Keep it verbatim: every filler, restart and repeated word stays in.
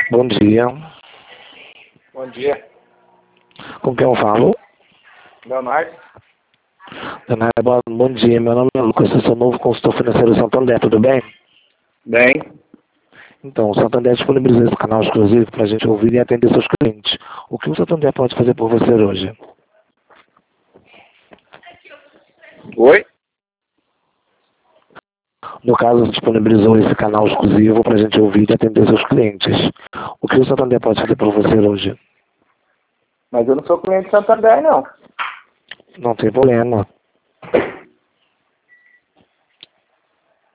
Bom dia. Bom dia. Com quem eu falo? Leonardo. Leonardo, bom, bom dia. Meu nome é Lucas, eu sou novo consultor financeiro do Santander, tudo bem? Bem. Então, o Santander disponibilizou esse canal exclusivo para a gente ouvir e atender seus clientes. O que o Santander pode fazer por você hoje? Oi? No caso, disponibilizou esse canal exclusivo para a gente ouvir e atender seus clientes. O que o Santander pode fazer por você hoje? Mas eu não sou cliente do Santander, não. Não tem problema.